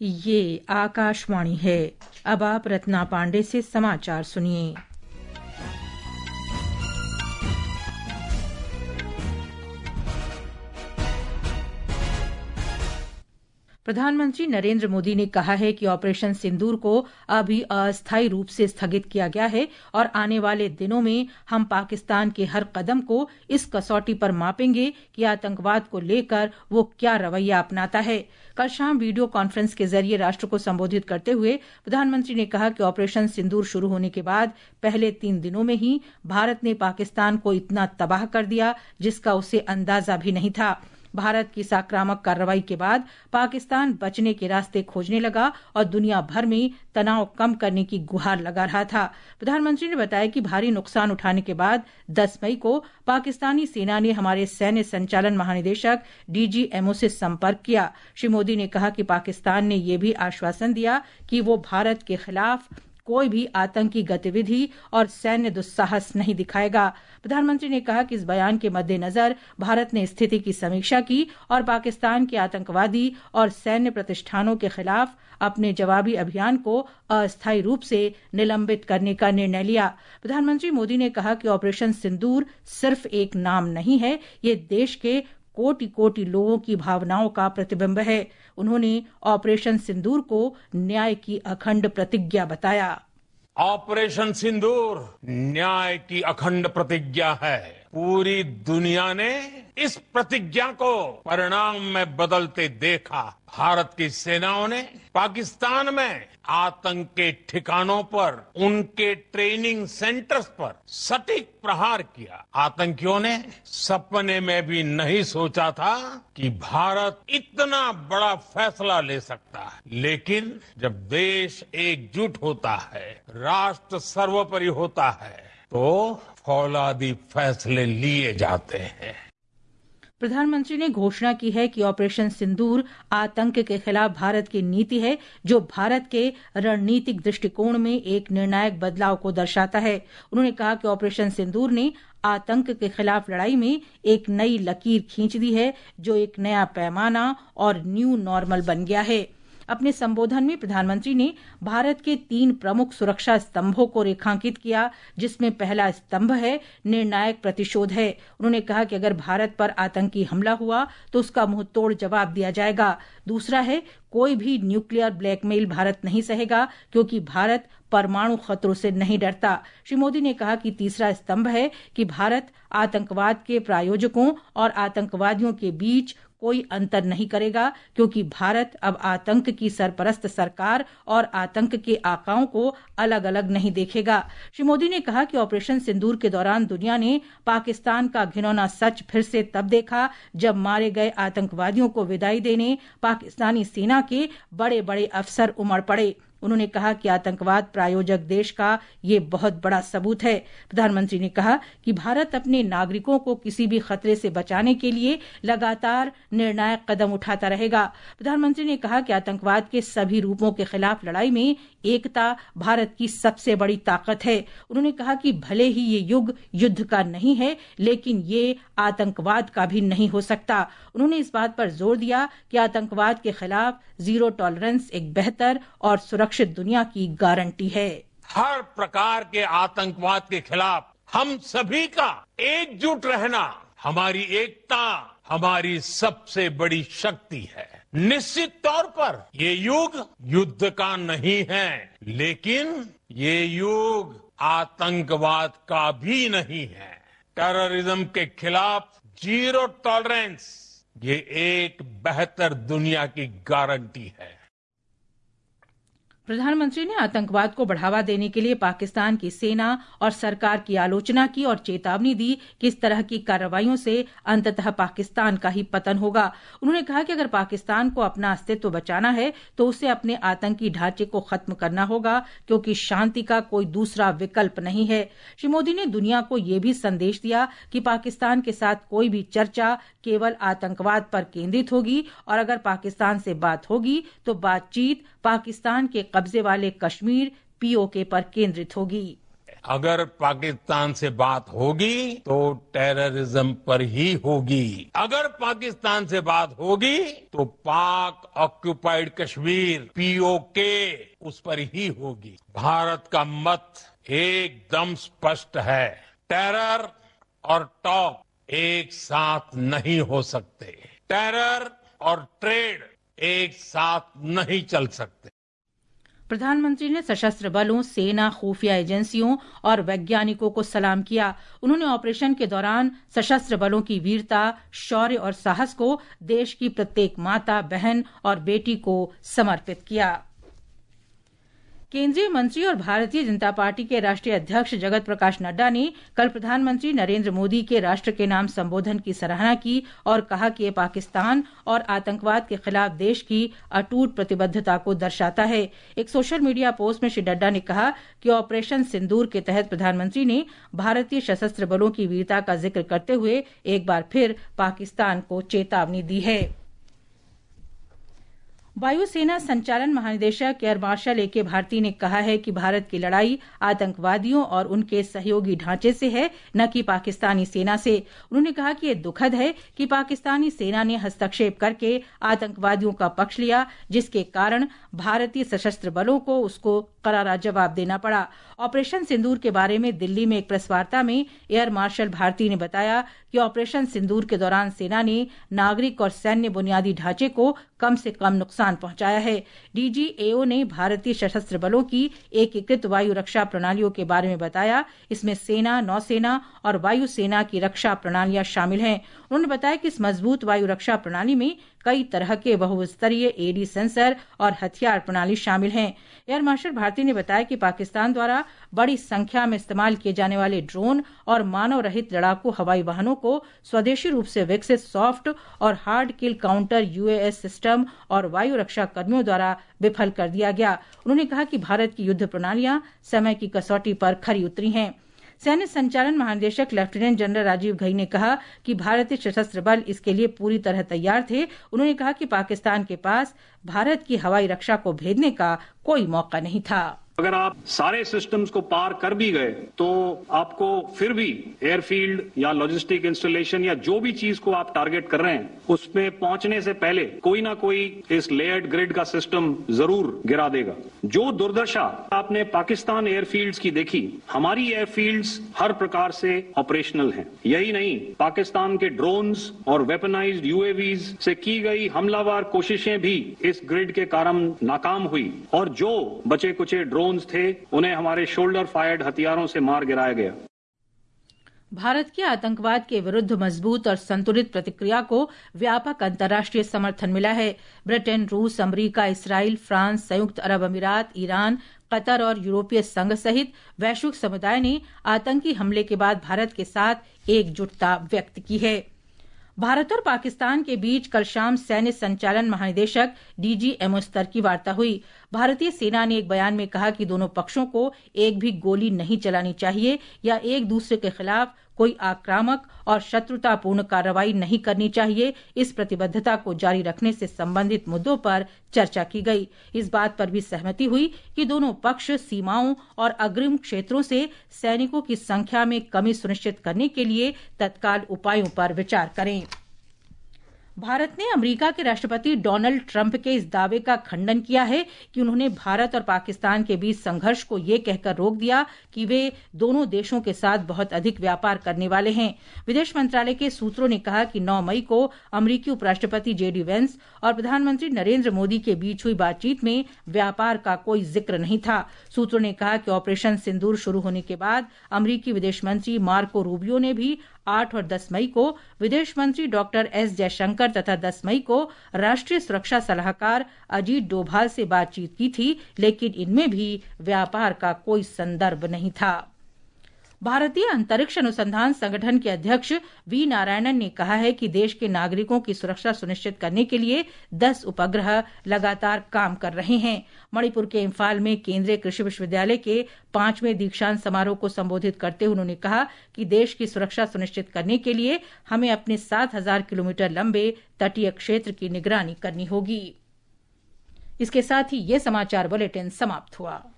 ये आकाशवाणी है। अब आप रत्ना पांडे से समाचार सुनिए। प्रधानमंत्री नरेंद्र मोदी ने कहा है कि ऑपरेशन सिंदूर को अभी अस्थायी रूप से स्थगित किया गया है और आने वाले दिनों में हम पाकिस्तान के हर कदम को इस कसौटी पर मापेंगे कि आतंकवाद को लेकर वो क्या रवैया अपनाता है। कल शाम वीडियो कॉन्फ्रेंस के जरिए राष्ट्र को संबोधित करते हुए प्रधानमंत्री ने कहा कि ऑपरेशन सिंदूर शुरू होने के बाद पहले 3 दिनों में ही भारत ने पाकिस्तान को इतना तबाह कर दिया जिसका उसे अंदाजा भी नहीं था। भारत की इस आक्रामक कार्रवाई के बाद पाकिस्तान बचने के रास्ते खोजने लगा और दुनिया भर में तनाव कम करने की गुहार लगा रहा था। प्रधानमंत्री ने बताया कि भारी नुकसान उठाने के बाद 10 मई को पाकिस्तानी सेना ने हमारे सैन्य संचालन महानिदेशक DGMO से संपर्क किया। श्री मोदी ने कहा कि पाकिस्तान ने यह भी आश्वासन दिया कि वो भारत के खिलाफ कोई भी आतंकी गतिविधि और सैन्य दुस्साहस नहीं दिखाएगा। प्रधानमंत्री ने कहा कि इस बयान के मद्देनजर भारत ने स्थिति की समीक्षा की और पाकिस्तान के आतंकवादी और सैन्य प्रतिष्ठानों के खिलाफ अपने जवाबी अभियान को अस्थायी रूप से निलंबित करने का निर्णय लिया। प्रधानमंत्री मोदी ने कहा कि ऑपरेशन सिंदूर सिर्फ एक नाम नहीं है, ये देश के कोटि कोटि लोगों की भावनाओं का प्रतिबिंब है। उन्होंने ऑपरेशन सिंदूर को न्याय की अखंड प्रतिज्ञा बताया। ऑपरेशन सिंदूर न्याय की अखंड प्रतिज्ञा है। पूरी दुनिया ने इस प्रतिज्ञा को परिणाम में बदलते देखा। भारत की सेनाओं ने पाकिस्तान में आतंक के ठिकानों पर, उनके ट्रेनिंग सेंटर्स पर सटीक प्रहार किया। आतंकियों ने सपने में भी नहीं सोचा था कि भारत इतना बड़ा फैसला ले सकता है। लेकिन जब देश एकजुट होता है, राष्ट्र सर्वोपरि होता है, तो फौलादी फैसले लिए जाते हैं। प्रधानमंत्री ने घोषणा की है कि ऑपरेशन सिंदूर आतंक के खिलाफ भारत की नीति है, जो भारत के रणनीतिक दृष्टिकोण में एक निर्णायक बदलाव को दर्शाता है। उन्होंने कहा कि ऑपरेशन सिंदूर ने आतंक के खिलाफ लड़ाई में एक नई लकीर खींच दी है, जो एक नया पैमाना और न्यू नॉर्मल बन गया है। अपने संबोधन में प्रधानमंत्री ने भारत के 3 प्रमुख सुरक्षा स्तंभों को रेखांकित किया, जिसमें पहला स्तंभ है निर्णायक प्रतिशोध है। उन्होंने कहा कि अगर भारत पर आतंकी हमला हुआ तो उसका मुंहतोड़ जवाब दिया जाएगा। दूसरा है कोई भी न्यूक्लियर ब्लैकमेल भारत नहीं सहेगा, क्योंकि भारत परमाणु खतरों से नहीं डरता। श्री मोदी ने कहा कि तीसरा स्तंभ है कि भारत आतंकवाद के प्रायोजकों और आतंकवादियों के बीच कोई अंतर नहीं करेगा, क्योंकि भारत अब आतंक की सरपरस्त सरकार और आतंक के आकाओं को अलग अलग नहीं देखेगा। श्री मोदी ने कहा कि ऑपरेशन सिंदूर के दौरान दुनिया ने पाकिस्तान का घिनौना सच फिर से तब देखा जब मारे गए आतंकवादियों को विदाई देने पाकिस्तानी सेना के बड़े बड़े अफसर उमड़ पड़े। उन्होंने कहा कि आतंकवाद प्रायोजक देश का ये बहुत बड़ा सबूत है। प्रधानमंत्री ने कहा कि भारत अपने नागरिकों को किसी भी खतरे से बचाने के लिए लगातार निर्णायक कदम उठाता रहेगा। प्रधानमंत्री ने कहा कि आतंकवाद के सभी रूपों के खिलाफ लड़ाई में एकता भारत की सबसे बड़ी ताकत है। उन्होंने कहा कि भले ही ये युग युद्ध का नहीं है, लेकिन ये आतंकवाद का भी नहीं हो सकता। उन्होंने इस बात पर जोर दिया कि आतंकवाद के खिलाफ जीरो टॉलरेंस एक बेहतर और सुरक्षित दुनिया की गारंटी है। हर प्रकार के आतंकवाद के खिलाफ हम सभी का एकजुट रहना, हमारी एकता हमारी सबसे बड़ी शक्ति है। निश्चित तौर पर ये युग युद्ध का नहीं है, लेकिन ये युग आतंकवाद का भी नहीं है। टेररिज्म के खिलाफ जीरो टॉलरेंस ये एक बेहतर दुनिया की गारंटी है। प्रधानमंत्री ने आतंकवाद को बढ़ावा देने के लिए पाकिस्तान की सेना और सरकार की आलोचना की और चेतावनी दी कि इस तरह की कार्रवाइयों से अंततः पाकिस्तान का ही पतन होगा। उन्होंने कहा कि अगर पाकिस्तान को अपना अस्तित्व बचाना है तो उसे अपने आतंकी ढांचे को खत्म करना होगा, क्योंकि शांति का कोई दूसरा विकल्प नहीं है। श्री मोदी ने दुनिया को ये भी संदेश दिया कि पाकिस्तान के साथ कोई भी चर्चा केवल आतंकवाद पर केंद्रित होगी और अगर पाकिस्तान से बात होगी तो बातचीत पाकिस्तान के कब्जे वाले कश्मीर POK पर केंद्रित होगी। अगर पाकिस्तान से बात होगी तो टेररिज्म पर ही होगी। अगर पाकिस्तान से बात होगी तो पाक ऑक्युपाइड कश्मीर POK उस पर ही होगी। भारत का मत एकदम स्पष्ट है, टेरर और टॉप एक साथ नहीं हो सकते, टेरर और ट्रेड एक साथ नहीं चल सकते। प्रधानमंत्री ने सशस्त्र बलों, सेना, खुफिया एजेंसियों और वैज्ञानिकों को सलाम किया। उन्होंने ऑपरेशन के दौरान सशस्त्र बलों की वीरता, शौर्य और साहस को देश की प्रत्येक माता, बहन और बेटी को समर्पित किया। केंद्रीय मंत्री और भारतीय जनता पार्टी के राष्ट्रीय अध्यक्ष जगत प्रकाश नड्डा ने कल प्रधानमंत्री नरेंद्र मोदी के राष्ट्र के नाम संबोधन की सराहना की और कहा कि यह पाकिस्तान और आतंकवाद के खिलाफ देश की अटूट प्रतिबद्धता को दर्शाता है। एक सोशल मीडिया पोस्ट में श्री नड्डा ने कहा कि ऑपरेशन सिंदूर के तहत प्रधानमंत्री ने भारतीय सशस्त्र बलों की वीरता का जिक्र करते हुए एक बार फिर पाकिस्तान को चेतावनी दी है। वायुसेना संचालन महानिदेशक एयर मार्शल AK भारती ने कहा है कि भारत की लड़ाई आतंकवादियों और उनके सहयोगी ढांचे से है, न कि पाकिस्तानी सेना से। उन्होंने कहा कि यह दुखद है कि पाकिस्तानी सेना ने हस्तक्षेप करके आतंकवादियों का पक्ष लिया, जिसके कारण भारतीय सशस्त्र बलों को उसको करारा जवाब देना पड़ा। ऑपरेशन सिंदूर के बारे में दिल्ली में एक प्रेस वार्ता में एयर मार्शल भारती ने बताया कि ऑपरेशन सिंदूर के दौरान सेना ने नागरिक और सैन्य बुनियादी ढांचे को कम से कम नुकसान पहुंचाया है। DGAO ने भारतीय सशस्त्र बलों की एकीकृत वायु रक्षा प्रणालियों के बारे में बताया। इसमें सेना, नौसेना और वायुसेना की रक्षा प्रणालियां शामिल हैं। उन्होंने बताया कि इस मजबूत वायु रक्षा प्रणाली में कई तरह के बहुस्तरीय AD सेंसर और हथियार प्रणाली शामिल हैं। एयर मार्शल भारती ने बताया कि पाकिस्तान द्वारा बड़ी संख्या में इस्तेमाल किए जाने वाले ड्रोन और मानव रहित लड़ाकू हवाई वाहनों को स्वदेशी रूप से विकसित सॉफ्ट और hard kill counter UAS system और वायु रक्षा कर्मियों द्वारा विफल कर दिया गया। उन्होंने कहा कि भारत की युद्ध प्रणालियां समय की कसौटी पर खरी उतरी हैं। सैन्य संचालन महानिदेशक लेफ्टिनेंट जनरल राजीव घई ने कहा कि भारतीय सशस्त्र बल इसके लिए पूरी तरह तैयार थे। उन्होंने कहा कि पाकिस्तान के पास भारत की हवाई रक्षा को भेदने का कोई मौका नहीं था। अगर आप सारे सिस्टम्स को पार कर भी गए तो आपको फिर भी एयरफील्ड या लॉजिस्टिक इंस्टॉलेशन या जो भी चीज को आप टारगेट कर रहे हैं उसमें पहुंचने से पहले कोई ना कोई इस लेयर्ड ग्रिड का सिस्टम जरूर गिरा देगा। जो दुर्दशा आपने पाकिस्तान एयरफील्ड्स की देखी, हमारी एयरफील्ड्स हर प्रकार से ऑपरेशनल हैं। यही नहीं, पाकिस्तान के ड्रोन्स और वेपनाइज्ड UAVs से की गई हमलावर कोशिशें भी इस ग्रिड के कारण नाकाम हुई और जो बचे कुचे ड्रोन्स थे उन्हें हमारे शोल्डर फायर्ड हथियारों से मार गिराया गया। भारत के आतंकवाद के विरुद्ध मजबूत और संतुलित प्रतिक्रिया को व्यापक अंतर्राष्ट्रीय समर्थन मिला है। ब्रिटेन, रूस, अमेरिका, इसराइल, फ्रांस, संयुक्त अरब अमीरात, ईरान, कतर और यूरोपीय संघ सहित वैश्विक समुदाय ने आतंकी हमले के बाद भारत के साथ एकजुटता व्यक्त की है। भारत और पाकिस्तान के बीच कल शाम सैन्य संचालन महानिदेशक DGMO स्तर की वार्ता हुई। भारतीय सेना ने एक बयान में कहा कि दोनों पक्षों को एक भी गोली नहीं चलानी चाहिए या एक दूसरे के खिलाफ कोई आक्रामक और शत्रुतापूर्ण कार्रवाई नहीं करनी चाहिए। इस प्रतिबद्धता को जारी रखने से संबंधित मुद्दों पर चर्चा की गई। इस बात पर भी सहमति हुई कि दोनों पक्ष सीमाओं और अग्रिम क्षेत्रों से सैनिकों की संख्या में कमी सुनिश्चित करने के लिए तत्काल उपायों पर विचार करें। भारत ने अमेरिका के राष्ट्रपति डोनाल्ड ट्रंप के इस दावे का खंडन किया है कि उन्होंने भारत और पाकिस्तान के बीच संघर्ष को ये कहकर रोक दिया कि वे दोनों देशों के साथ बहुत अधिक व्यापार करने वाले हैं। विदेश मंत्रालय के सूत्रों ने कहा कि 9 मई को अमेरिकी उपराष्ट्रपति JD वेंस और प्रधानमंत्री नरेंद्र मोदी के बीच हुई बातचीत में व्यापार का कोई जिक्र नहीं था। सूत्रों ने कहा कि ऑपरेशन सिंदूर शुरू होने के बाद अमेरिकी विदेश मंत्री मार्को रूबियो ने भी 8 और 10 मई को विदेश मंत्री डॉक्टर S जयशंकर तथा 10 मई को राष्ट्रीय सुरक्षा सलाहकार अजीत डोभाल से बातचीत की थी, लेकिन इनमें भी व्यापार का कोई संदर्भ नहीं था। भारतीय अंतरिक्ष अनुसंधान संगठन के अध्यक्ष V नारायणन ने कहा है कि देश के नागरिकों की सुरक्षा सुनिश्चित करने के लिए 10 उपग्रह लगातार काम कर रहे हैं। मणिपुर के इम्फाल में केंद्रीय कृषि विश्वविद्यालय के 5वें दीक्षांत समारोह को संबोधित करते हुए उन्होंने कहा कि देश की सुरक्षा सुनिश्चित करने के लिए हमें अपने 7,000 किलोमीटर लंबे तटीय क्षेत्र की निगरानी करनी होगी। इसके साथ ही ये समाचार बुलेटिन समाप्त हुआ।